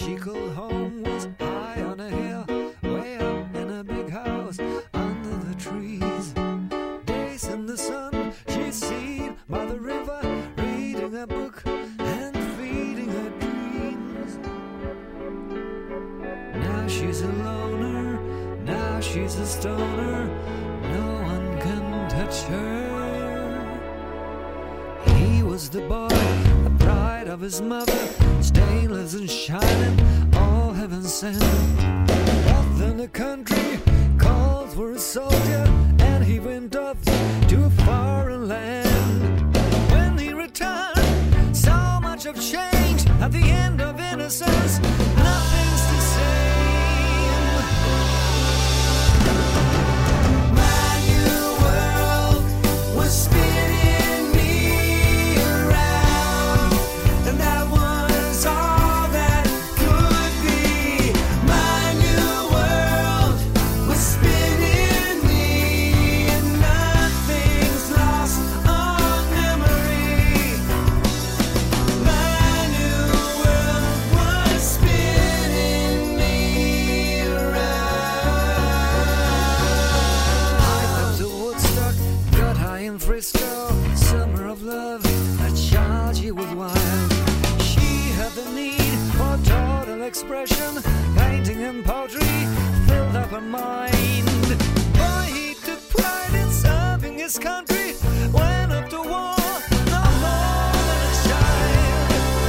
she called home was high on a hill, way up in a big house under the trees. Days in the sun she's seen by the river, reading a book and feeding her dreams. Now she's a loner, now she's a stoner, no one can touch her. He was the boy, the pride of his mother, stainless and shining, all heaven sent. But then the country called for a soldier, and he went off to a foreign land. When he returned, so much have changed at the end of innocence, nothing's the same. My new world was spinning me around, and that was all that could be. My new world was spinning me, and nothing's lost on memory. My new world was spinning me around. Hiked up to Woodstock, got high in Frisco, summer of love, a child she was wild. She had the need for total expression, painting and poetry filled up her mind. Boy, he took pride in serving his country, went up to war, no more than a child.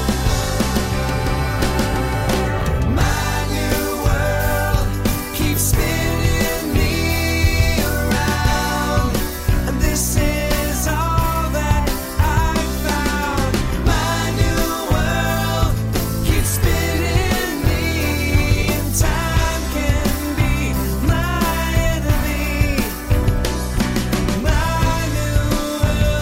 My new world keeps spinning me around, and this is all that I found. My new world keeps spinning me, and time can be my enemy. My new world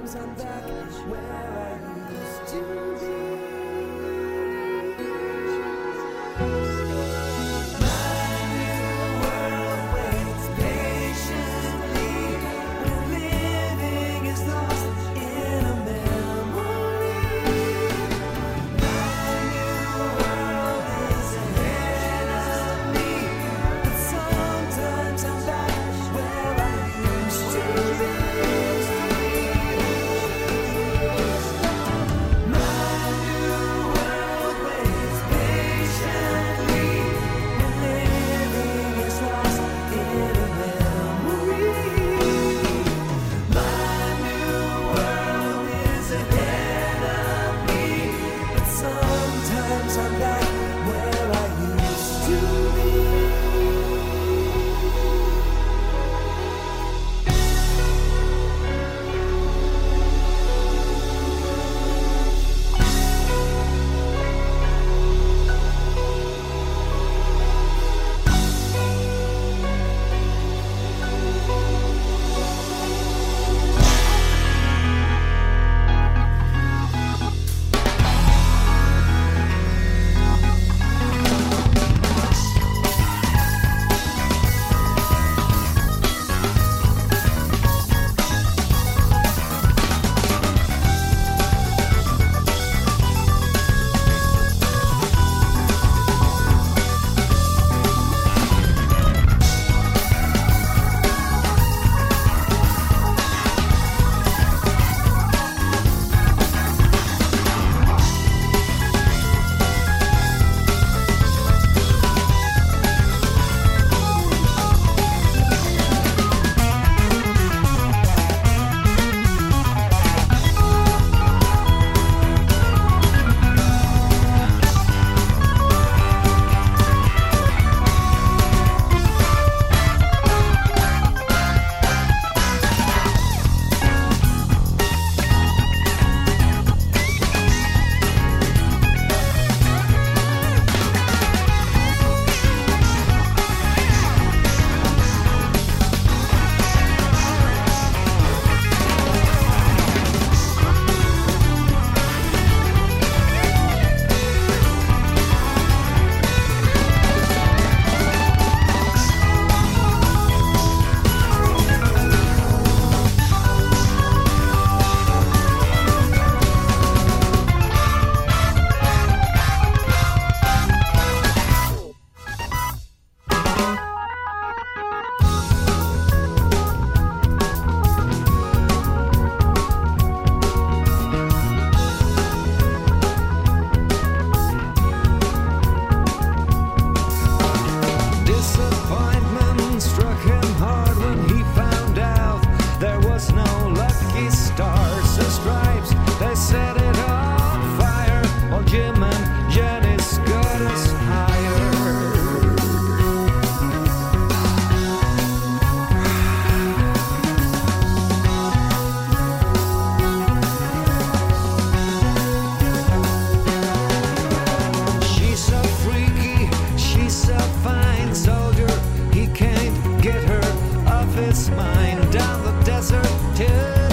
sometimes I'm back where I used to be. My new world waits patiently when living is lost in a memory. My new world is ahead of me, but sometimes I'm back where I used to be. My new world waits patiently when living is lost in a memory. My new world is ahead of me, but sometimes I'm back where I used to be. Disappointment struck him hard when he found out there was no lucky stars and stripes. They set it on fire while Jim and Jenny got us higher. She's so freaky, she's so fine, soldier. He can't get her off his mind down the desert till